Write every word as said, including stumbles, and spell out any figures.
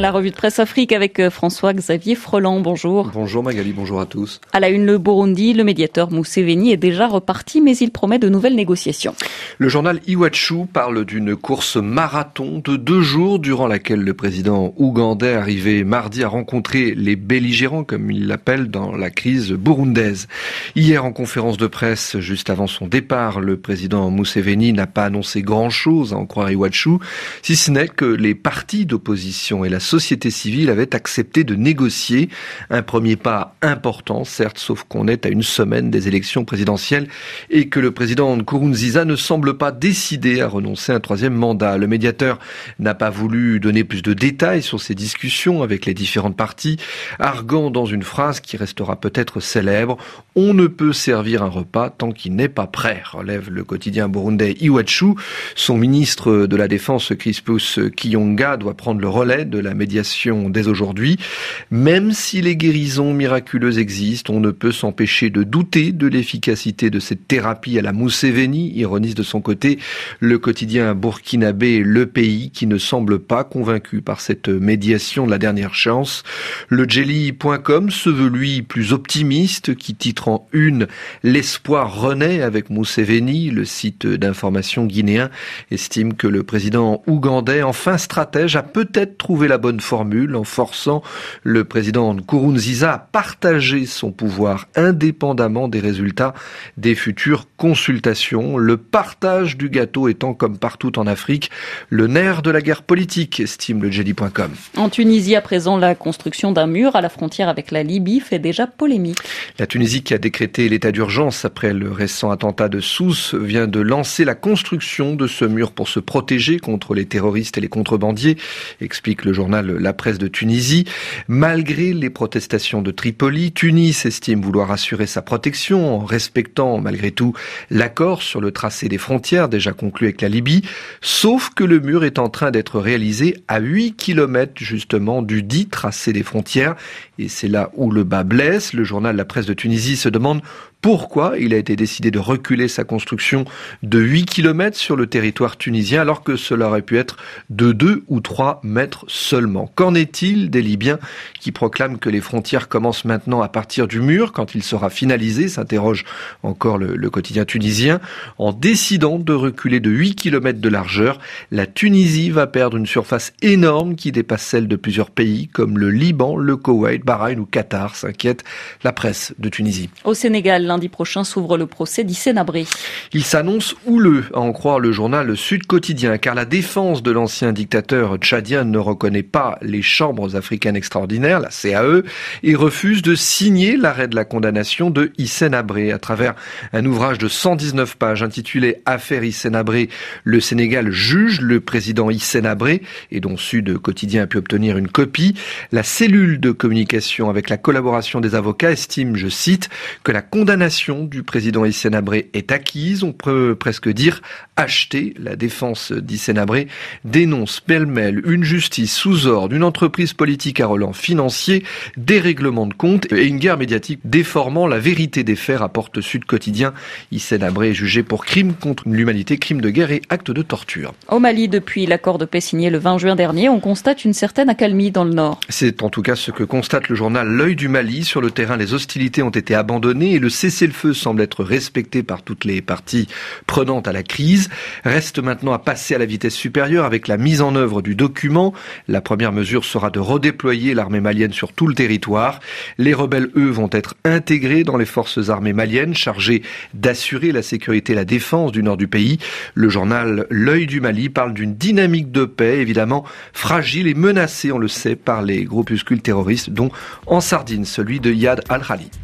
La revue de presse Afrique avec François-Xavier Freland. Bonjour. Bonjour Magali, bonjour à tous. À la une, le Burundi, le médiateur Museveni est déjà reparti, mais il promet de nouvelles négociations. Le journal Iwachu parle d'une course marathon de deux jours durant laquelle le président ougandais arrivé mardi a rencontré les belligérants, comme il l'appelle, dans la crise burundaise. Hier, en conférence de presse, juste avant son départ, le président Museveni n'a pas annoncé grand-chose, à en croire Iwachu, si ce n'est que les partis d'opposition et la société civile avaient accepté de négocier. Un premier pas important, certes, sauf qu'on est à une semaine des élections présidentielles et que le président Nkurunziza ne semble pas décidé à renoncer à un troisième mandat. Le médiateur n'a pas voulu donner plus de détails sur ces discussions avec les différentes parties, arguant dans une phrase qui restera peut-être célèbre: « On ne peut servir un repas tant qu'il n'est pas prêt », relève le quotidien burundais Iwachu. Son ministre de la Défense, Crispus Kiyonga, doit prendre le relais de la médiation dès aujourd'hui. Même si les guérisons miraculeuses existent, on ne peut s'empêcher de douter de l'efficacité de cette thérapie à la Museveni, ironise de son côté le quotidien burkinabé Le Pays, qui ne semble pas convaincu par cette médiation de la dernière chance. Le Jelly point com se veut lui plus optimiste, qui titre en une « L'espoir renaît avec Museveni ». Le site d'information guinéen estime que le président ougandais, enfin stratège, a peut-être trouvé la bonne formule en forçant le président Nkurunziza à partager son pouvoir indépendamment des résultats des futures consultations. Le partage du gâteau étant, comme partout en Afrique, le nerf de la guerre politique, estime le Jelly point com. En Tunisie, à présent, la construction d'un mur à la frontière avec la Libye fait déjà polémique. La Tunisie, qui a décrété l'état d'urgence après le récent attentat de Sousse, vient de lancer la construction de ce mur pour se protéger contre les terroristes et les contrebandiers, explique le journal La Presse de Tunisie. Malgré les protestations de Tripoli, Tunis estime vouloir assurer sa protection en respectant malgré tout l'accord sur le tracé des frontières déjà conclu avec la Libye, sauf que le mur est en train d'être réalisé à huit kilomètres justement du dit tracé des frontières. Et c'est là où le bas blesse. Le journal La Presse de Tunisie se demande pourquoi il a été décidé de reculer sa construction de huit kilomètres sur le territoire tunisien alors que cela aurait pu être de deux ou trois mètres seulement. Qu'en est-il des Libyens qui proclament que les frontières commencent maintenant à partir du mur quand il sera finalisé, s'interroge encore le, le quotidien tunisien. En décidant de reculer de huit kilomètres de largeur, la Tunisie va perdre une surface énorme qui dépasse celle de plusieurs pays comme le Liban, le Koweït, Bahreïn ou Qatar, s'inquiète la presse de Tunisie. Au Sénégal, lundi prochain s'ouvre le procès d'Hissène Habré. Il s'annonce houleux, à en croire le journal Sud Quotidien, car la défense de l'ancien dictateur tchadien ne reconnaît pas les chambres africaines extraordinaires, la C A E, et refuse de signer l'arrêt de la condamnation de Hissène Habré. À travers un ouvrage de cent dix-neuf pages intitulé « Affaire Hissène Habré », le Sénégal juge le président Hissène Habré, et dont Sud Quotidien a pu obtenir une copie. La cellule de communication avec la collaboration des avocats estime, je cite, que la condamnation du président Hissène Habré est acquise, on peut presque dire achetée. La défense d'Hissène Habré dénonce pêle-mêle une justice sous ordre, une entreprise politique à relance financier, des règlements de comptes et une guerre médiatique déformant la vérité des faits, rapporte Sud Quotidien. Hissène Habré est jugé pour crime contre l'humanité, crime de guerre et acte de torture. Au Mali, depuis l'accord de paix signé le vingt juin dernier, on constate une certaine accalmie dans le nord. C'est en tout cas ce que constate le journal L'Œil du Mali. Sur le terrain, les hostilités ont été abandonnées et le cessez-le-feu semble être respecté par toutes les parties prenantes à la crise. Reste maintenant à passer à la vitesse supérieure avec la mise en œuvre du document. La première mesure sera de redéployer l'armée malienne sur tout le territoire. Les rebelles, eux, vont être intégrés dans les forces armées maliennes chargées d'assurer la sécurité et la défense du nord du pays. Le journal L'Œil du Mali parle d'une dynamique de paix évidemment fragile et menacée, on le sait, par les groupuscules terroristes, dont en Sardine celui de Yad al-Khali.